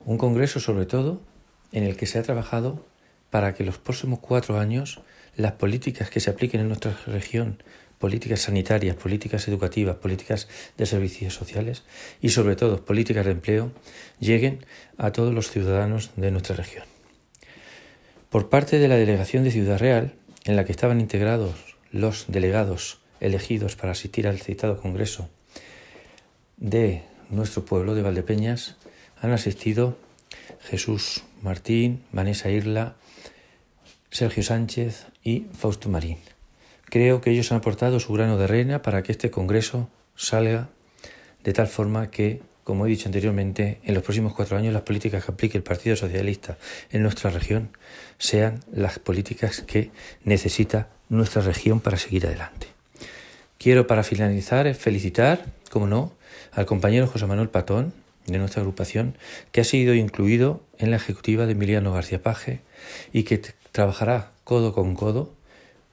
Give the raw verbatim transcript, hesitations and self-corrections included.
Un congreso, sobre todo, en el que se ha trabajado para que los próximos cuatro años las políticas que se apliquen en nuestra región, políticas sanitarias, políticas educativas, políticas de servicios sociales y sobre todo políticas de empleo, lleguen a todos los ciudadanos de nuestra región. Por parte de la delegación de Ciudad Real, en la que estaban integrados los delegados elegidos para asistir al citado congreso de nuestro pueblo de Valdepeñas, han asistido Jesús Martín, Vanessa Irla, Sergio Sánchez y Fausto Marín. Creo que ellos han aportado su grano de arena para que este congreso salga de tal forma que, como he dicho anteriormente, en los próximos cuatro años las políticas que aplique el Partido Socialista en nuestra región sean las políticas que necesita nuestra región para seguir adelante. Quiero, para finalizar, felicitar, como no, al compañero José Manuel Patón, de nuestra agrupación, que ha sido incluido en la ejecutiva de Emiliano García Paje y que t- trabajará codo con codo